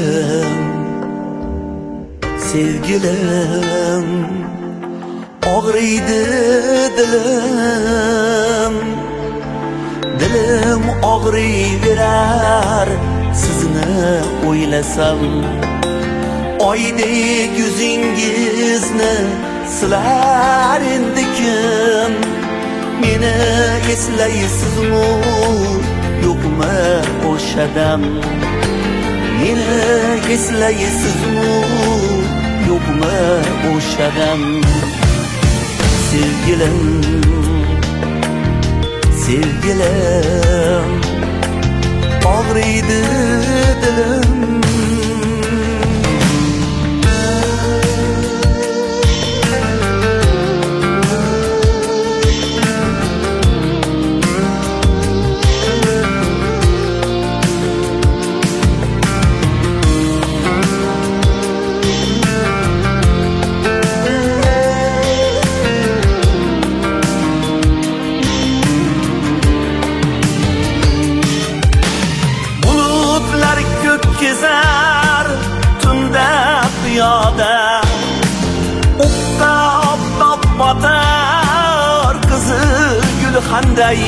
Sevgilim, sevgilim, ağrıydı dilim. Dilim ağrıyverer sizni o'ylasam. Oydek yüzingizni silar endi kim? Meni eslaysizmi, yo'qmi o'sha dam? Meni eslaysizmi, yo'qmi o'sha dam? Sevgilim, sevgilim, ağrıydı dilim. Gezer tunda piyoda, o'qqa oftob botar qizil gulxanday.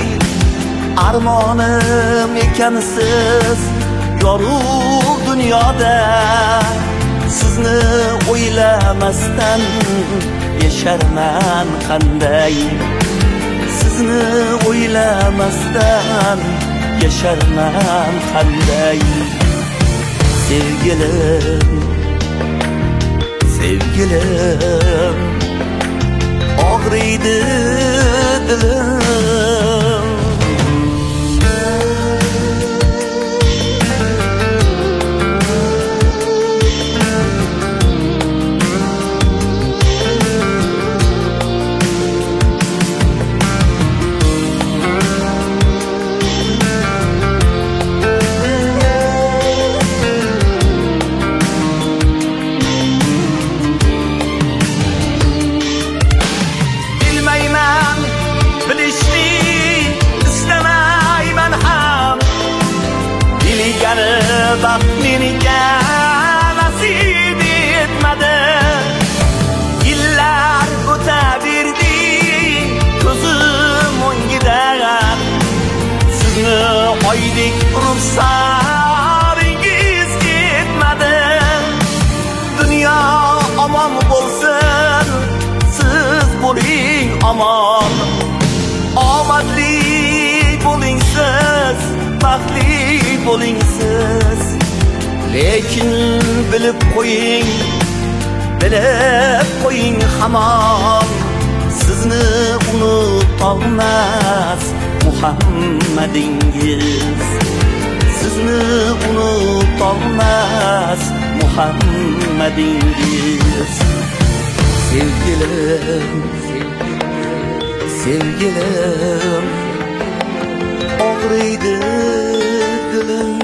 Armonim ekansiz yorug' dunyoda, sizni o'ylamasdan yasharman qanday? Sizni o'ylamasdan yasharman qanday? Sevgilim, sevgilim, ağrıydı dilim. Baxt menga nasib etmadi. Yillar o'taverdi ko'zim o'ngidan. Sizni oydek ruxsaringiz ketmadi. Dunyo omon bo'lsin, siz bo'ling omon. Omadli bo'ling siz, baxtli bo'ling siz. Lekin bilib qo'ying, bilib qo'ying hamon, sizni unutolmas Muhammadingiz. Sizni unutolmas Muhammadingiz. Sevgilim, sevgilim, ağrıydı dilim.